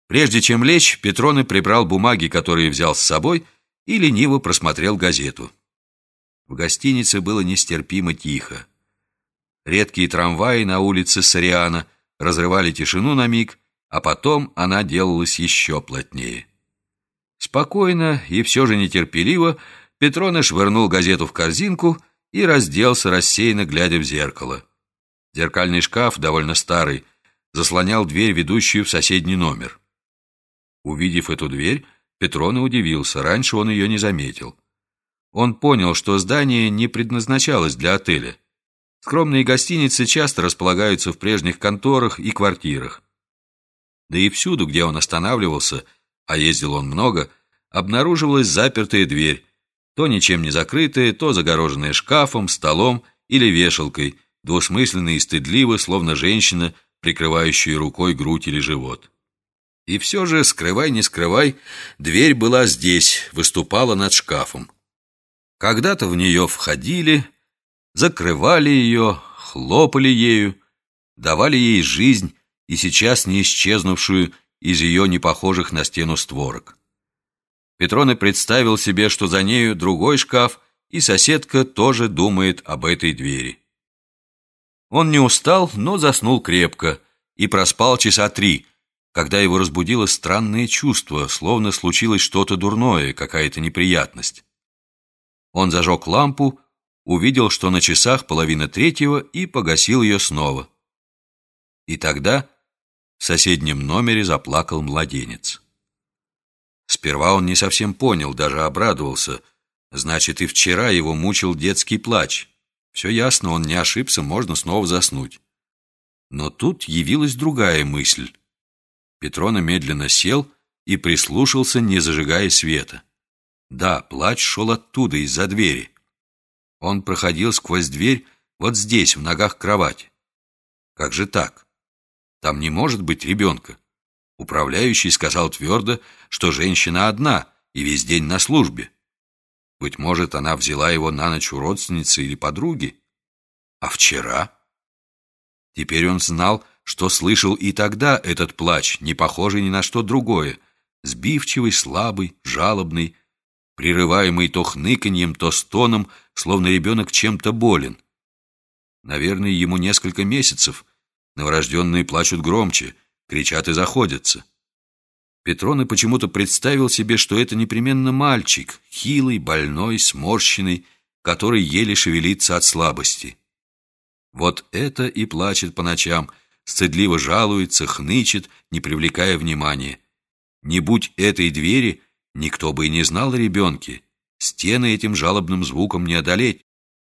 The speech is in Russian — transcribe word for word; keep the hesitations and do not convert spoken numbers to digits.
Прежде чем лечь, Петроне прибрал бумаги, которые взял с собой, и лениво просмотрел газету. В гостинице было нестерпимо тихо. Редкие трамваи на улице Сориана разрывали тишину на миг, а потом она делалась еще плотнее. Спокойно и все же нетерпеливо Петроне швырнул газету в корзинку и разделся, рассеянно глядя в зеркало. Зеркальный шкаф, довольно старый, заслонял дверь, ведущую в соседний номер. Увидев эту дверь, Петроне удивился, раньше он ее не заметил. Он понял, что здание не предназначалось для отеля. Скромные гостиницы часто располагаются в прежних конторах и квартирах. Да и всюду, где он останавливался, а ездил он много, обнаруживалась запертая дверь, то ничем не закрытая, то загороженная шкафом, столом или вешалкой, двусмысленно и стыдливо, словно женщина, прикрывающая рукой грудь или живот. И все же, скрывай не скрывай, дверь была здесь, выступала над шкафом. Когда-то в нее входили, закрывали ее, хлопали ею, давали ей жизнь и сейчас не исчезнувшую из ее непохожих на стену створок. Петроне представил себе, что за нею другой шкаф, и соседка тоже думает об этой двери. Он не устал, но заснул крепко и проспал часа три, когда его разбудило странное чувство, словно случилось что-то дурное, какая-то неприятность. Он зажег лампу, увидел, что на часах половина третьего, и погасил ее снова. И тогда в соседнем номере заплакал младенец. Сперва он не совсем понял, даже обрадовался. Значит, и вчера его мучил детский плач. Все ясно, он не ошибся, можно снова заснуть. Но тут явилась другая мысль. Петроне медленно сел и прислушался, не зажигая света. Да, плач шел оттуда, из-за двери. Он проходил сквозь дверь вот здесь, в ногах кровати. Как же так? Там не может быть ребенка. Управляющий сказал твердо, что женщина одна и весь день на службе. Быть может, она взяла его на ночь у родственницы или подруги. А вчера? Теперь он знал, что слышал и тогда этот плач, не похожий ни на что другое, сбивчивый, слабый, жалобный, прерываемый то хныканьем, то стоном, словно ребенок чем-то болен. Наверное, ему несколько месяцев. Новорожденные плачут громче, кричат и заходятся. Петроне почему-то представил себе, что это непременно мальчик, хилый, больной, сморщенный, который еле шевелится от слабости. Вот это и плачет по ночам, стыдливо жалуется, хнычет, не привлекая внимания. Не будь этой двери, никто бы и не знал о ребенке. Стены этим жалобным звуком не одолеть.